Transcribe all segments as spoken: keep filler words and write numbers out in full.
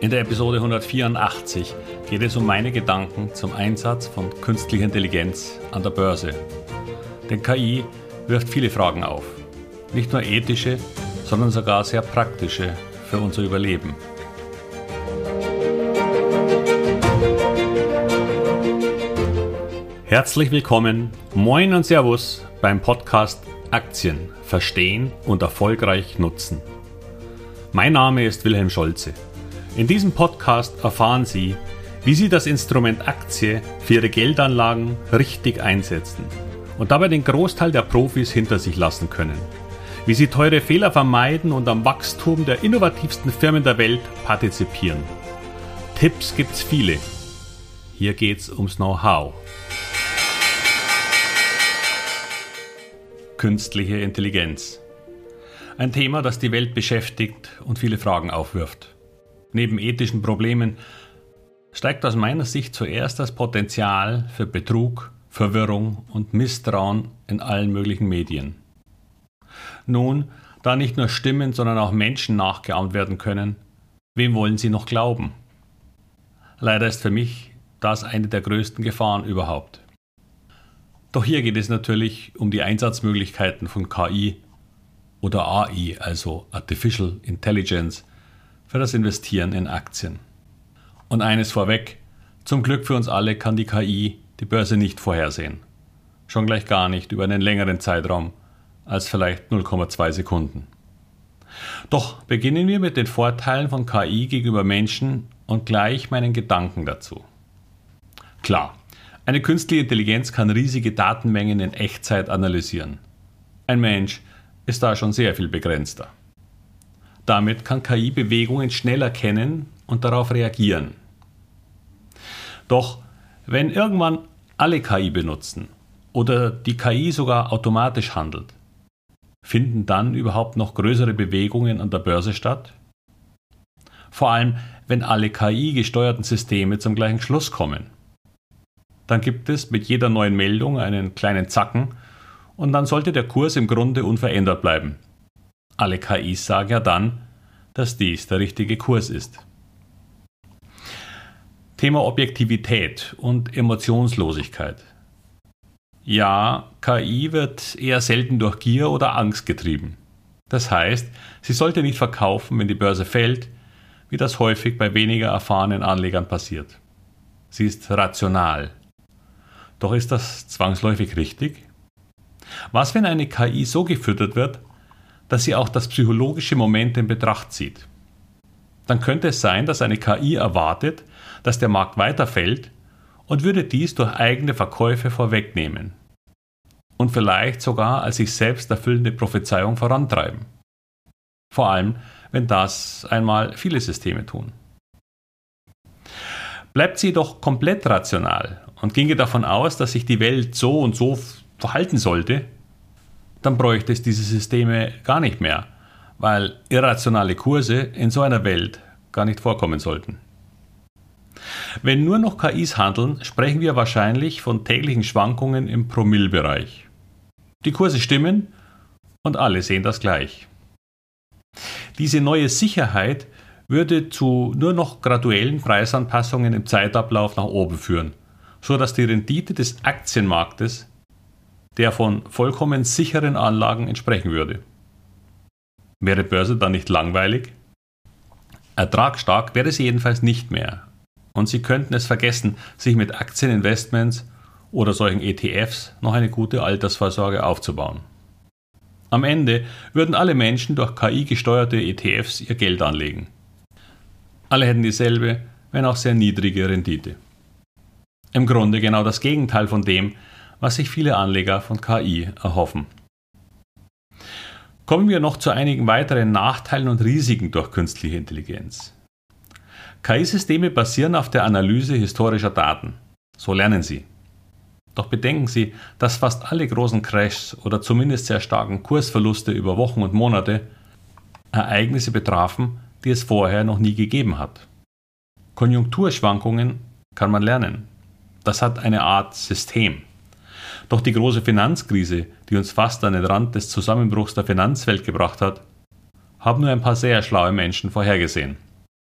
In der Episode hundertvierundachtzig geht es um meine Gedanken zum Einsatz von künstlicher Intelligenz an der Börse. Denn K I wirft viele Fragen auf. Nicht nur ethische, sondern sogar sehr praktische für unser Überleben. Herzlich willkommen, moin und Servus beim Podcast Aktien verstehen und erfolgreich nutzen. Mein Name ist Wilhelm Scholze. In diesem Podcast erfahren Sie, wie Sie das Instrument Aktie für Ihre Geldanlagen richtig einsetzen und dabei den Großteil der Profis hinter sich lassen können. Wie Sie teure Fehler vermeiden und am Wachstum der innovativsten Firmen der Welt partizipieren. Tipps gibt's viele. Hier geht's ums Know-how. Künstliche Intelligenz. Ein Thema, das die Welt beschäftigt und viele Fragen aufwirft. Neben ethischen Problemen steigt aus meiner Sicht zuerst das Potenzial für Betrug, Verwirrung und Misstrauen in allen möglichen Medien. Nun, da nicht nur Stimmen, sondern auch Menschen nachgeahmt werden können, wem wollen Sie noch glauben? Leider ist für mich das eine der größten Gefahren überhaupt. Doch hier geht es natürlich um die Einsatzmöglichkeiten von K I oder A I, also Artificial Intelligence, für das Investieren in Aktien. Und eines vorweg, zum Glück für uns alle kann die K I die Börse nicht vorhersehen. Schon gleich gar nicht über einen längeren Zeitraum als vielleicht null Komma zwei Sekunden. Doch beginnen wir mit den Vorteilen von K I gegenüber Menschen und gleich meinen Gedanken dazu. Klar, eine künstliche Intelligenz kann riesige Datenmengen in Echtzeit analysieren. Ein Mensch ist da schon sehr viel begrenzter. Damit kann K I Bewegungen schnell erkennen und darauf reagieren. Doch wenn irgendwann alle K I benutzen oder die K I sogar automatisch handelt, finden dann überhaupt noch größere Bewegungen an der Börse statt? Vor allem, wenn alle K I-gesteuerten Systeme zum gleichen Schluss kommen. Dann gibt es mit jeder neuen Meldung einen kleinen Zacken und dann sollte der Kurs im Grunde unverändert bleiben. Alle K Is sagen ja dann, dass dies der richtige Kurs ist. Thema Objektivität und Emotionslosigkeit. Ja, K I wird eher selten durch Gier oder Angst getrieben. Das heißt, sie sollte nicht verkaufen, wenn die Börse fällt, wie das häufig bei weniger erfahrenen Anlegern passiert. Sie ist rational. Doch ist das zwangsläufig richtig? Was, wenn eine K I so gefüttert wird, dass sie auch das psychologische Moment in Betracht zieht? Dann könnte es sein, dass eine K I erwartet, dass der Markt weiterfällt und würde dies durch eigene Verkäufe vorwegnehmen und vielleicht sogar als sich selbst erfüllende Prophezeiung vorantreiben. Vor allem, wenn das einmal viele Systeme tun. Bleibt sie doch komplett rational und ginge davon aus, dass sich die Welt so und so verhalten sollte, dann bräuchte es diese Systeme gar nicht mehr, weil irrationale Kurse in so einer Welt gar nicht vorkommen sollten. Wenn nur noch K Is handeln, sprechen wir wahrscheinlich von täglichen Schwankungen im Promillebereich. Die Kurse stimmen und alle sehen das gleich. Diese neue Sicherheit würde zu nur noch graduellen Preisanpassungen im Zeitablauf nach oben führen, so dass die Rendite des Aktienmarktes der von vollkommen sicheren Anlagen entsprechen würde. Wäre Börse dann nicht langweilig? Ertragsstark wäre sie jedenfalls nicht mehr. Und Sie könnten es vergessen, sich mit Aktieninvestments oder solchen E T Fs noch eine gute Altersvorsorge aufzubauen. Am Ende würden alle Menschen durch K I gesteuerte E T Fs ihr Geld anlegen. Alle hätten dieselbe, wenn auch sehr niedrige Rendite. Im Grunde genau das Gegenteil von dem, was sich viele Anleger von K I erhoffen. Kommen wir noch zu einigen weiteren Nachteilen und Risiken durch künstliche Intelligenz. K I-Systeme basieren auf der Analyse historischer Daten. So lernen sie. Doch bedenken Sie, dass fast alle großen Crashs oder zumindest sehr starken Kursverluste über Wochen und Monate Ereignisse betrafen, die es vorher noch nie gegeben hat. Konjunkturschwankungen kann man lernen. Das hat eine Art System. Doch die große Finanzkrise, die uns fast an den Rand des Zusammenbruchs der Finanzwelt gebracht hat, haben nur ein paar sehr schlaue Menschen vorhergesehen.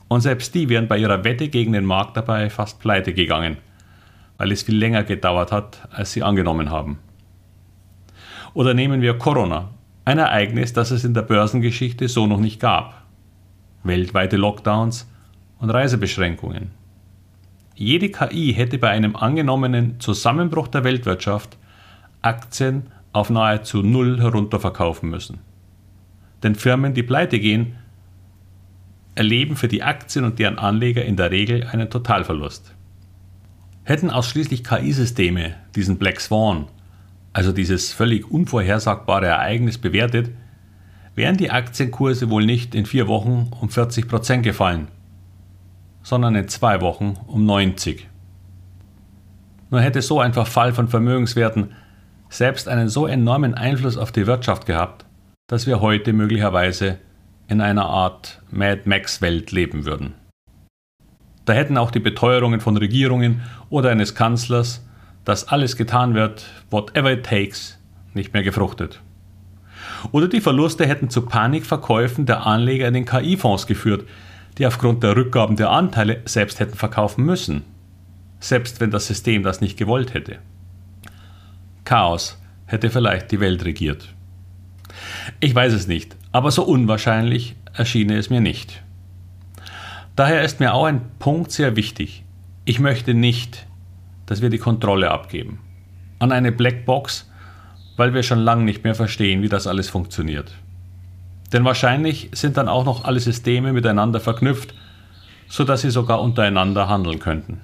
Und selbst die wären bei ihrer Wette gegen den Markt dabei fast pleite gegangen, weil es viel länger gedauert hat, als sie angenommen haben. Oder nehmen wir Corona, ein Ereignis, das es in der Börsengeschichte so noch nicht gab. Weltweite Lockdowns und Reisebeschränkungen. Jede K I hätte bei einem angenommenen Zusammenbruch der Weltwirtschaft Aktien auf nahezu null herunterverkaufen müssen. Denn Firmen, die pleite gehen, erleben für die Aktien und deren Anleger in der Regel einen Totalverlust. Hätten ausschließlich K I-Systeme diesen Black Swan, also dieses völlig unvorhersagbare Ereignis, bewertet, wären die Aktienkurse wohl nicht in vier Wochen um vierzig Prozent gefallen, sondern in zwei Wochen um neunzig. Nur hätte so ein Verfall von Vermögenswerten selbst einen so enormen Einfluss auf die Wirtschaft gehabt, dass wir heute möglicherweise in einer Art Mad Max-Welt leben würden. Da hätten auch die Beteuerungen von Regierungen oder eines Kanzlers, dass alles getan wird, whatever it takes, nicht mehr gefruchtet. Oder die Verluste hätten zu Panikverkäufen der Anleger in den K I-Fonds geführt, die aufgrund der Rückgaben der Anteile selbst hätten verkaufen müssen, selbst wenn das System das nicht gewollt hätte. Chaos hätte vielleicht die Welt regiert. Ich weiß es nicht, aber so unwahrscheinlich erschiene es mir nicht. Daher ist mir auch ein Punkt sehr wichtig. Ich möchte nicht, dass wir die Kontrolle abgeben an eine Blackbox, weil wir schon lange nicht mehr verstehen, wie das alles funktioniert. Denn wahrscheinlich sind dann auch noch alle Systeme miteinander verknüpft, sodass sie sogar untereinander handeln könnten.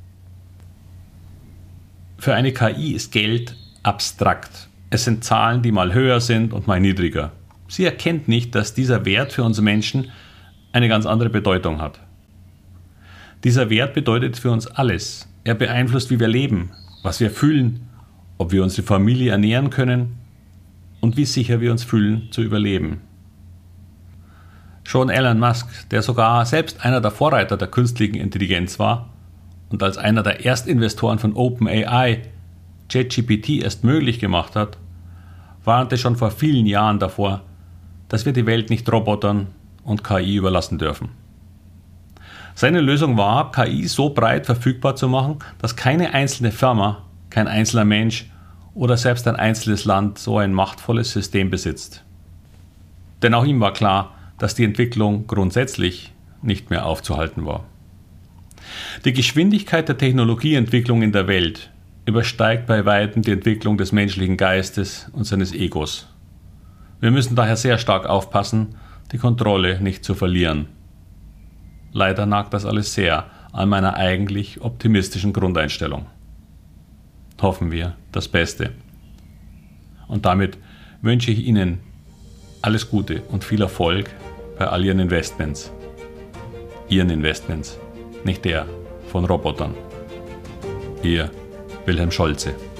Für eine K I ist Geld abstrakt. Es sind Zahlen, die mal höher sind und mal niedriger. Sie erkennt nicht, dass dieser Wert für uns Menschen eine ganz andere Bedeutung hat. Dieser Wert bedeutet für uns alles. Er beeinflusst, wie wir leben, was wir fühlen, ob wir unsere Familie ernähren können und wie sicher wir uns fühlen zu überleben. Schon Elon Musk, der sogar selbst einer der Vorreiter der künstlichen Intelligenz war und als einer der Erstinvestoren von OpenAI ChatGPT erst möglich gemacht hat, warnte schon vor vielen Jahren davor, dass wir die Welt nicht Robotern und K I überlassen dürfen. Seine Lösung war, K I so breit verfügbar zu machen, dass keine einzelne Firma, kein einzelner Mensch oder selbst ein einzelnes Land so ein machtvolles System besitzt. Denn auch ihm war klar, dass die Entwicklung grundsätzlich nicht mehr aufzuhalten war. Die Geschwindigkeit der Technologieentwicklung in der Welt übersteigt bei weitem die Entwicklung des menschlichen Geistes und seines Egos. Wir müssen daher sehr stark aufpassen, die Kontrolle nicht zu verlieren. Leider nagt das alles sehr an meiner eigentlich optimistischen Grundeinstellung. Hoffen wir das Beste. Und damit wünsche ich Ihnen alles Gute und viel Erfolg bei all Ihren Investments. Ihren Investments, nicht der von Robotern. Ihr Wilhelm Scholze.